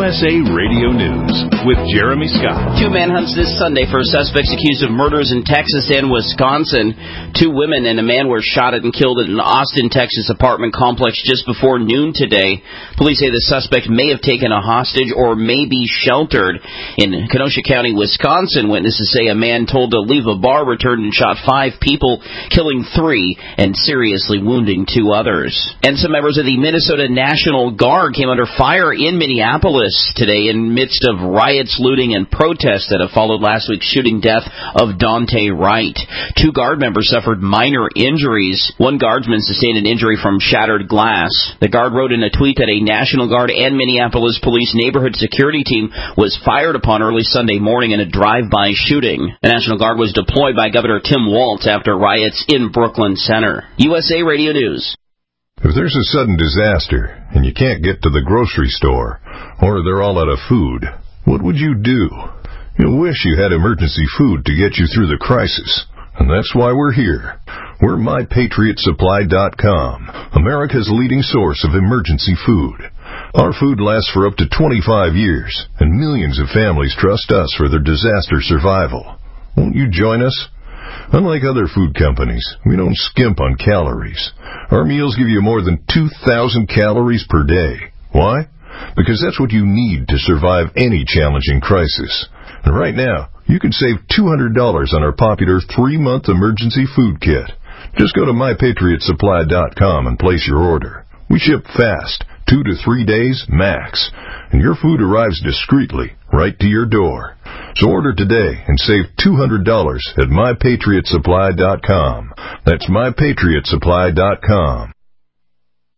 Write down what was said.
USA Radio News with Jeremy Scott. 2 manhunts this Sunday for suspects accused of murders in Texas and Wisconsin. 2 women and a man were shot at and killed at an Austin, Texas apartment complex just before noon today. Police say the suspect may have taken a hostage or may be sheltered. In Kenosha County, Wisconsin, witnesses say a man told to leave a bar returned and shot 5 people, killing 3 and seriously wounding 2 others. And some members of the Minnesota National Guard came under fire in Minneapolis today in midst of riots, looting, and protests that have followed last week's shooting death of Daunte Wright. 2 guard members suffered minor injuries. 1 guardsman sustained an injury from shattered glass. The guard wrote in a tweet that a National Guard and Minneapolis Police neighborhood security team was fired upon early Sunday morning in a drive-by shooting. The National Guard was deployed by Governor Tim Walz after riots in Brooklyn Center. USA Radio News. If there's a sudden disaster and you can't get to the grocery store or they're all out of food, what would you do? You'll wish you had emergency food to get you through the crisis. And that's why we're here. We're MyPatriotSupply.com, America's leading source of emergency food. Our food lasts for up to 25 years, and millions of families trust us for their disaster survival. Won't you join us? Unlike other food companies, we don't skimp on calories. Our meals give you more than 2,000 calories per day. Why? Because that's what you need to survive any challenging crisis. And right now, you can save $200 on our popular 3-month emergency food kit. Just go to MyPatriotSupply.com and place your order. We ship fast, 2 to 3 days max, and your food arrives discreetly right to your door. So order today and save $200 at MyPatriotSupply.com. That's MyPatriotSupply.com.